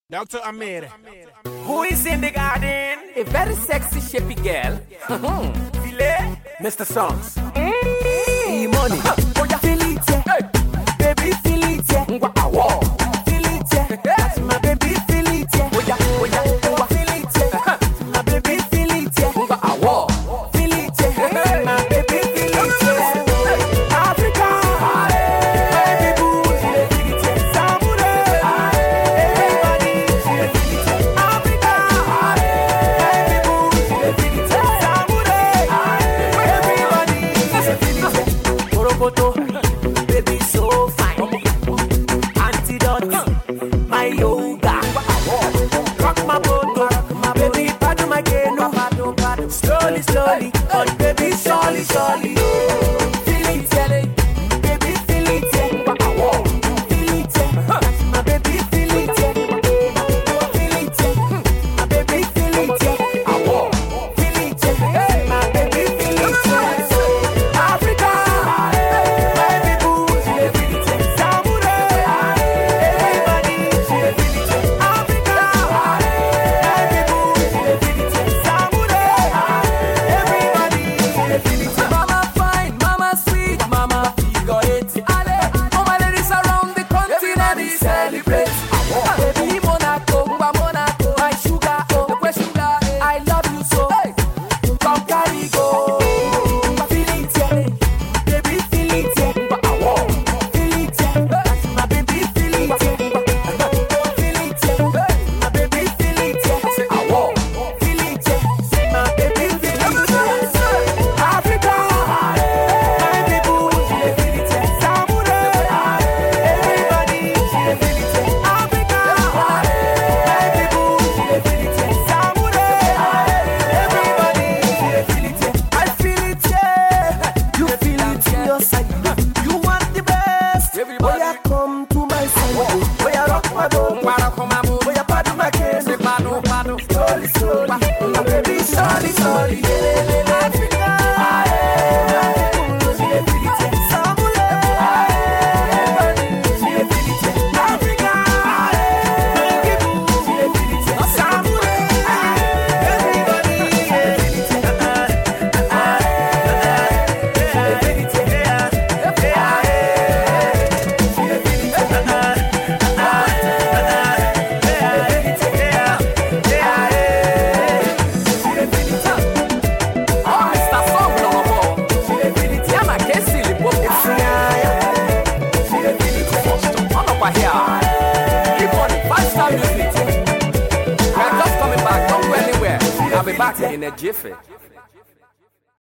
Dr. Amir. Who is in the garden? A very sexy, shapy girl. Filet? Mr. Songs. E-money. Feel it, yeah. Baby, feel it, yeah. Feel it, yeah. That's my baby, feel it, yeah. Feel it, yeah. My baby, feel it, yeah. Feel it, yeah. My baby, feel it, yeah. Africa. Baby boo. Samurai. Everybody. Africa. Baby boo. Samurai. Everybody. Borokoto. Baby so fine. Antidote. My yoga. Rock my boat. My baby padu my genu. Slowly, slowly. But baby surely, surely. Feel it, yeah. Baby feel it, yeah. Feel it, yeah. My baby feel it, yeah. Feel it, yeah. My baby feel it, yeah. Feel it, yeah. My baby feel it, yeah. Africa, baby boo, Samurai, everybody, Africa, baby boo, Samurai, everybody. Mama fine, mama sweet, mama figure eight. All my ladies around the continent they celebrate. Baby Monaco, my sugar, my sugar. I love you so. Come carry go. Feel it, yeah. Baby, feel it, yeah. Feel it, yeah. My baby, feel it, yeah. Feel it, yeah. My baby, feel it, yeah. Feel it, yeah. My baby, feel it, yeah. Africa, baby boo, Samurai, everybody, Africa, baby boo, Samurai, everybody. I feel it, yeah. You feel it in your side. You want the best. Everybody. Boy, come to my side. Boy, rock my boat. Boy, padu my cane. Slowly, slowly. My baby, slowly, slowly. Africa, Samurai, Africa, Samurai, Mr. Song no more. Yama kesi lipo. Come over here. Keep on 5-star music. We are just coming back. Don't go anywhere. I'll be back in a jiffy.